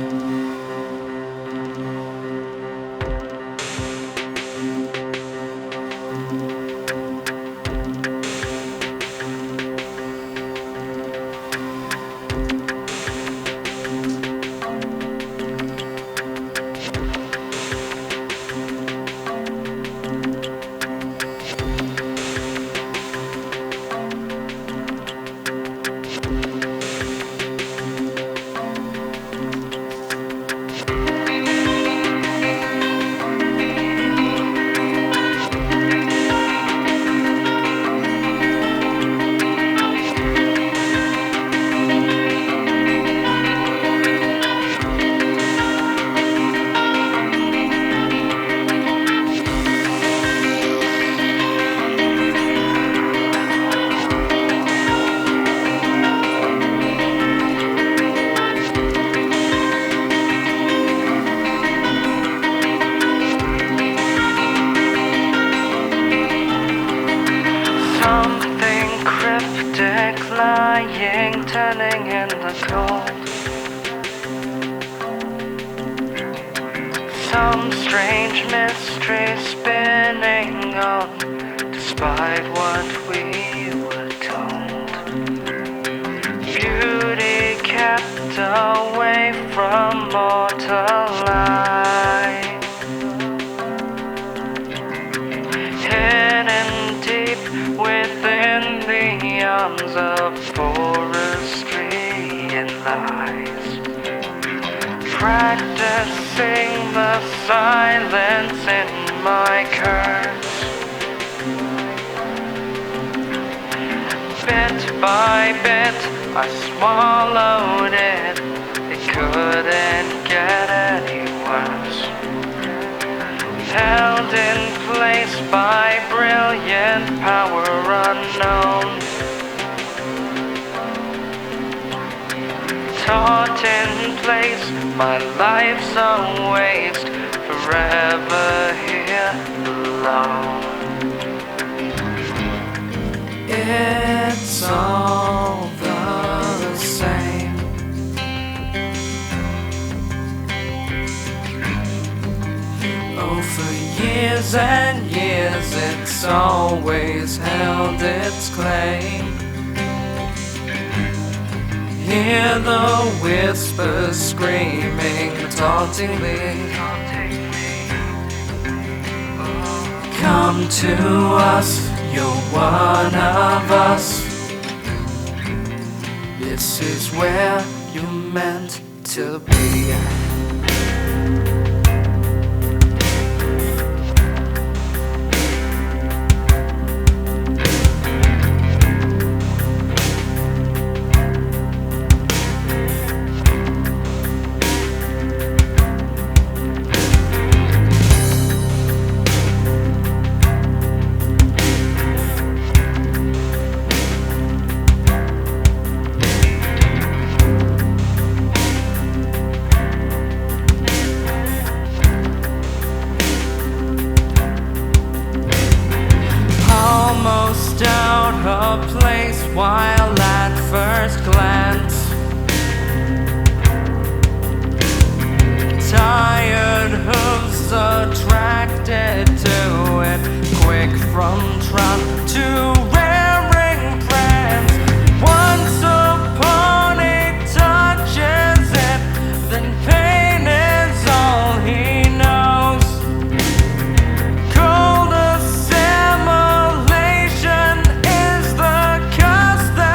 Something cryptic lying, turning in the cold. Some strange mystery spinning on, despite what we were told. Beauty kept away from mortal life, hidden deep within the arms of forestry and lies, practicing the silence in my curse. Bit by bit I swallowed it, it couldn't get any worse. Held in place by brilliant power unknown, taught in place, my life's a waste, forever here alone. It's all the same. Oh, for years and years it's always held its claim. Hear the whispers screaming tauntingly, come to us, you're one of us. This is where you're meant to be. Almost out of place while at first glance, tired hooves attracted to it, quick from trot to wearing prance. Once upon it touches it, then pain is all he knows. Cold assimilation is the curse that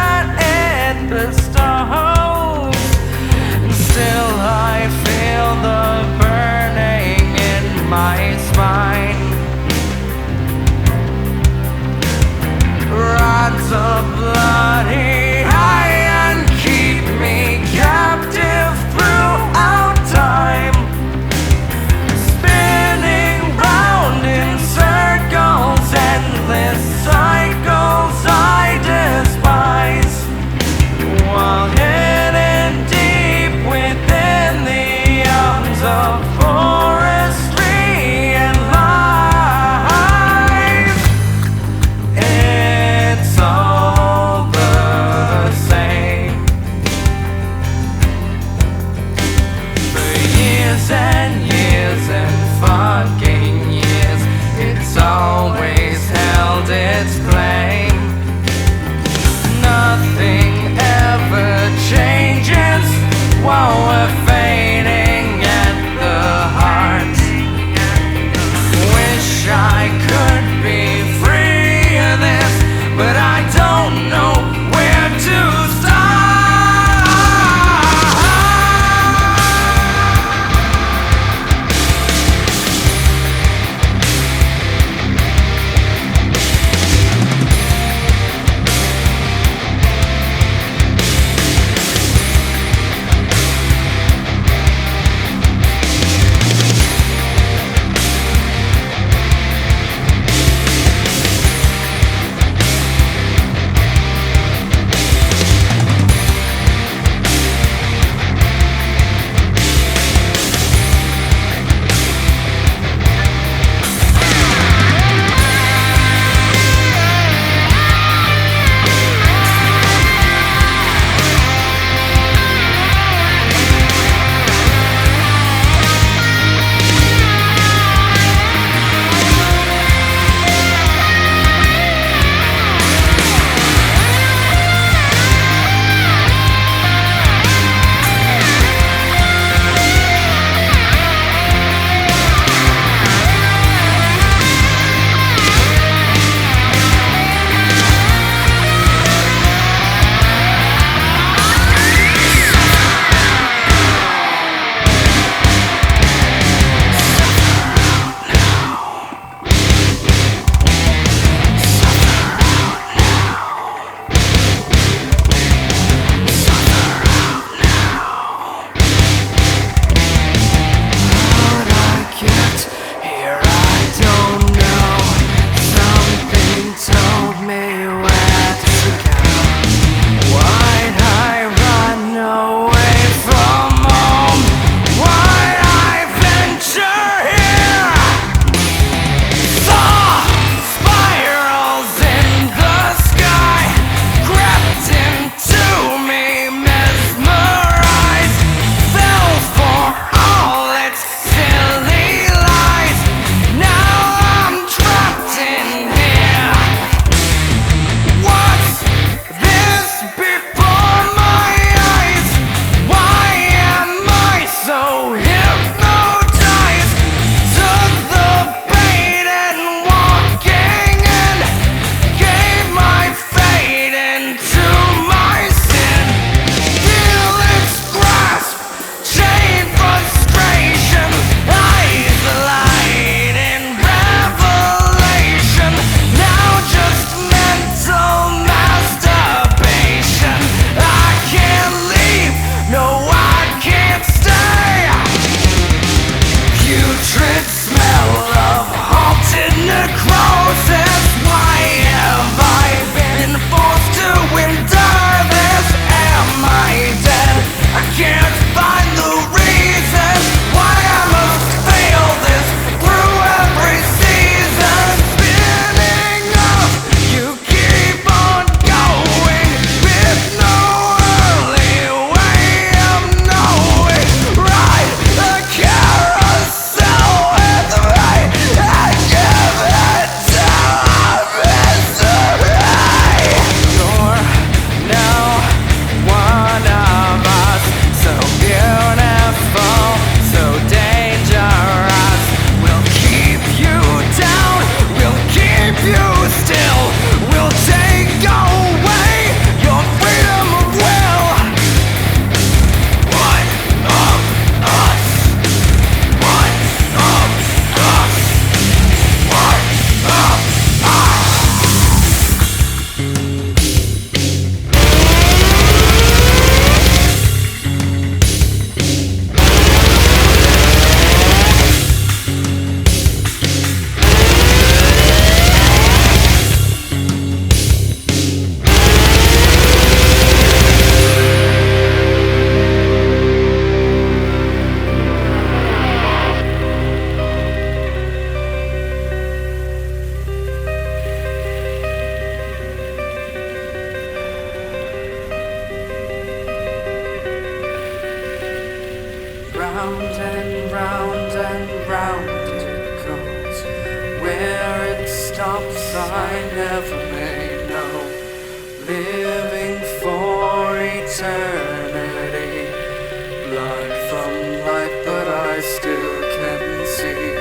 round and round and round it goes. Where it stops I never may know. Living for eternity, blood from life, but I still can see.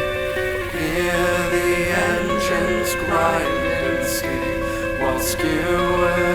Hear the engines grind and see, while skewering